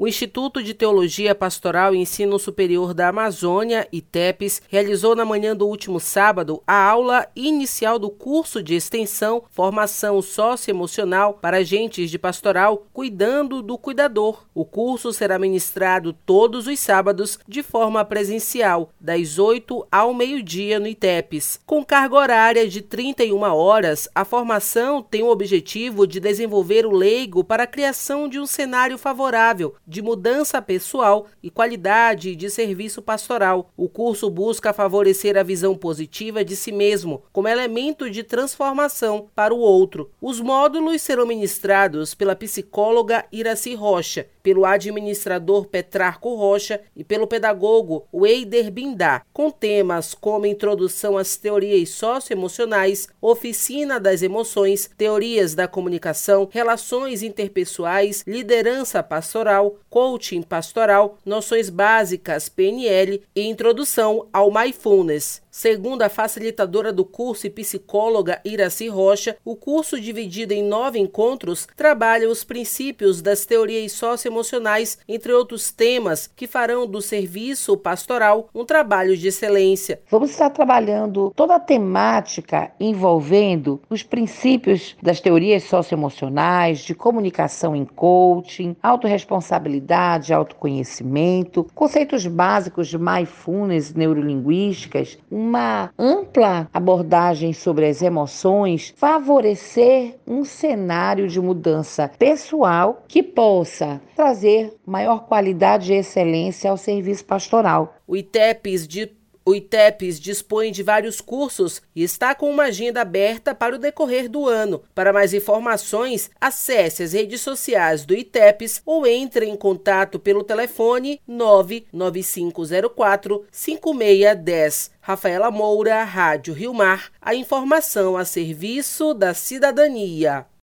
O Instituto de Teologia Pastoral e Ensino Superior da Amazônia, ITEPES, realizou na manhã do último sábado a aula inicial do curso de extensão Formação Socioemocional para Agentes de Pastoral Cuidando do Cuidador. O curso será ministrado todos os sábados de forma presencial, das 8 ao meio-dia no ITEPES. Com carga horária de 31 horas, a formação tem o objetivo de desenvolver o leigo para a criação de um cenário favorável de mudança pessoal e qualidade de serviço pastoral. O curso busca favorecer a visão positiva de si mesmo como elemento de transformação para o outro. Os módulos serão ministrados pela psicóloga Iraci Rocha, pelo administrador Petrarco Rocha e pelo pedagogo Weider Bindá, com temas como introdução às teorias socioemocionais, oficina das emoções, teorias da comunicação, relações interpessoais, liderança pastoral, coaching pastoral, noções básicas PNL e introdução ao Mindfulness. Segundo a facilitadora do curso e psicóloga Iraci Rocha, o curso, dividido em 9 encontros, trabalha os princípios das teorias socioemocionais, entre outros temas que farão do serviço pastoral um trabalho de excelência. Vamos estar trabalhando toda a temática envolvendo os princípios das teorias socioemocionais, de comunicação em coaching, autorresponsabilidade, autoconhecimento, conceitos básicos de mindfulness, neurolinguísticas, uma ampla abordagem sobre as emoções, favorecer um cenário de mudança pessoal que possa trazer maior qualidade e excelência ao serviço pastoral. O ITEPES dispõe de vários cursos e está com uma agenda aberta para o decorrer do ano. Para mais informações, acesse as redes sociais do ITEPES ou entre em contato pelo telefone 99504-5610. Rafaela Moura, Rádio Rio Mar, a informação a serviço da cidadania.